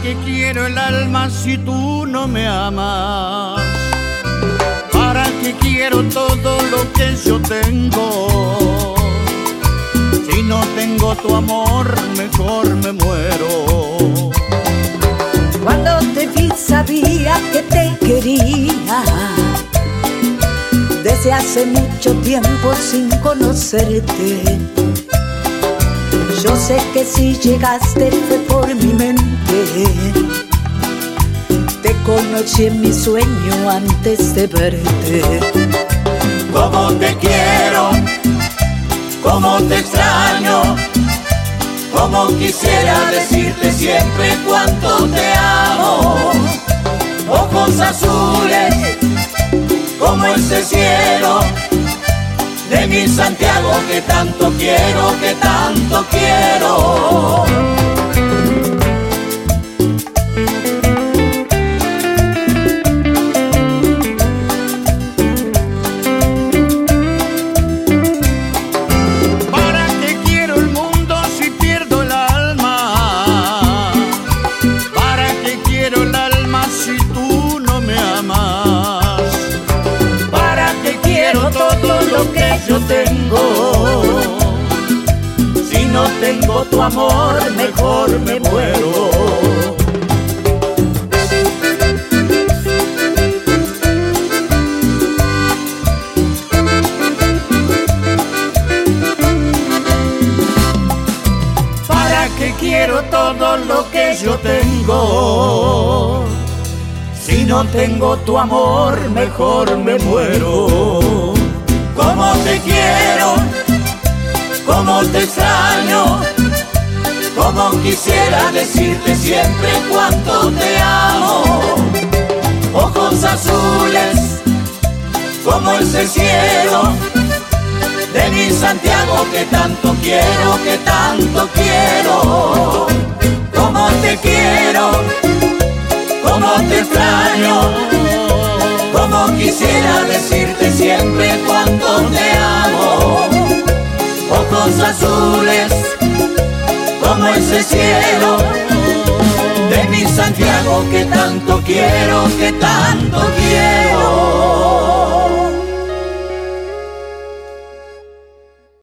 qué quiero el alma si tú no me amas? ¿Para qué quiero todo lo que yo tengo? Si no tengo tu amor, mejor me muero. Cuando te vi sabía que te quería, desde hace mucho tiempo sin conocerte. Yo sé que si llegaste fue por mi mente. Te conocí en mi sueño antes de verte. Cómo te quiero, cómo te extraño, cómo quisiera decirte siempre cuánto te amo. Ojos azules como ese cielo de mi Santiago que tanto quiero, que tanto quiero. ¿Para qué quiero el mundo si pierdo el alma? ¿Para qué quiero el alma si tú no me amas? ¿Para qué quiero todo lo que yo tengo? Si no tengo tu amor, mejor me muero. ¿Para qué quiero todo lo que yo tengo? Si no tengo tu amor, mejor me muero. Cómo te quiero, cómo te extraño, cómo quisiera decirte siempre cuánto te amo. Ojos azules como ese cielo de mi Santiago que tanto quiero, que tanto quiero. Cómo te quiero, cómo te extraño, cómo quisiera decirte siempre cuánto te amo. Ojos azules como ese cielo de mi Santiago que tanto quiero, que tanto quiero.